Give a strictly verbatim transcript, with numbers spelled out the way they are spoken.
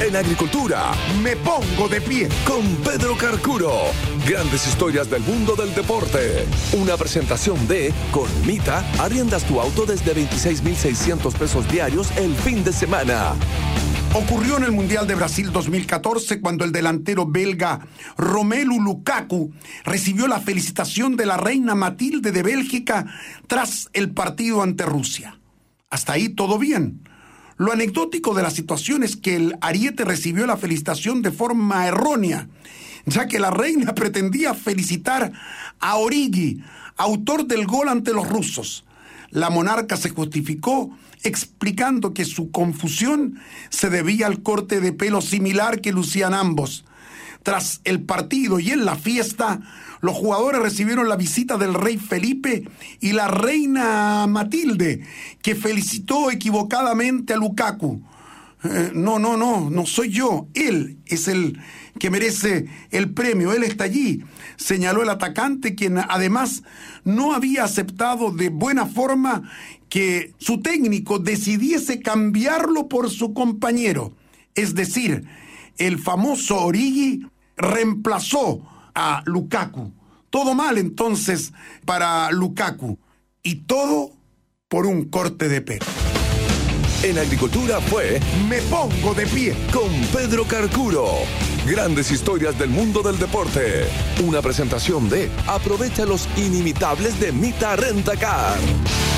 En agricultura, me pongo de pie con Pedro Carcuro. Grandes historias del mundo del deporte. Una presentación de con Mita, arriendas tu auto desde veintiséis mil seiscientos pesos diarios el fin de semana. Ocurrió en el Mundial de Brasil dos mil catorce cuando el delantero belga Romelu Lukaku recibió la felicitación de la reina Matilde de Bélgica tras el partido ante Rusia. Hasta ahí todo bien. Lo anecdótico de la situación es que el ariete recibió la felicitación de forma errónea, ya que la reina pretendía felicitar a Origi, autor del gol ante los rusos. La monarca se justificó explicando que su confusión se debía al corte de pelo similar que lucían ambos. Tras el partido y en la fiesta, los jugadores recibieron la visita del rey Felipe y la reina Matilde, que felicitó equivocadamente a Lukaku. Eh, no, no, no, no soy yo. Él es el que merece el premio. Él está allí, señaló el atacante, quien además no había aceptado de buena forma que su técnico decidiese cambiarlo por su compañero. Es decir, el famoso Origi reemplazó a Lukaku. Todo mal entonces para Lukaku. Y todo por un corte de pelo. En agricultura fue Me Pongo de Pie con Pedro Carcuro. Grandes historias del mundo del deporte. Una presentación de Aprovecha los inimitables de Mita Rentacar.